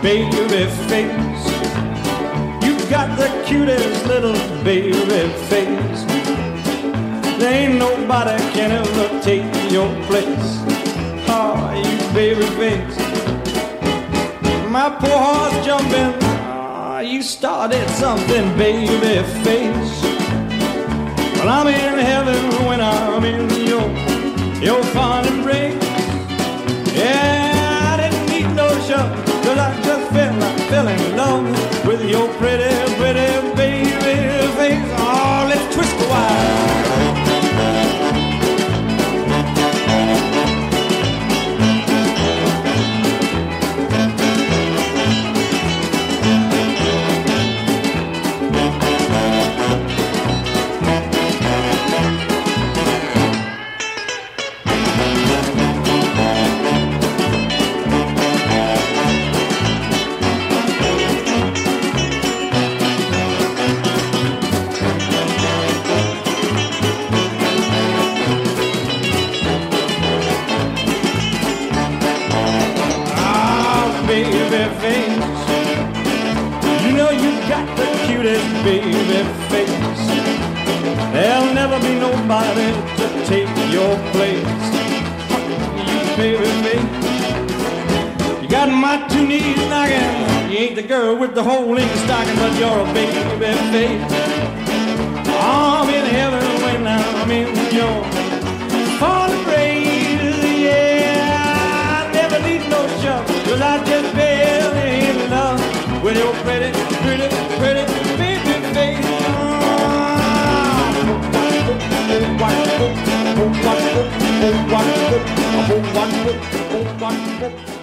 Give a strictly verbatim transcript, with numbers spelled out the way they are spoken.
baby face. You got the cutest little baby face. There ain't nobody can ever take your place. Oh, you baby face. My poor heart's jumping. Oh, you started something, baby face. Well, I'm in heaven when I'm in your, your fond embrace. Yeah, I didn't need no shove, cause I just fell, I fell in love with your pretty, pretty baby face. Oh, let's twist the wire. You know you got the cutest baby face. There'll never be nobody to take your place. You baby face. You got my two knees knocking. You ain't the girl with the hole in your stocking, but you're a baby face. I'm in heaven when I'm in your falling rays. Yeah, I never need no shove, cause I just fell in love with your pretty, pretty, pretty baby face. Oh,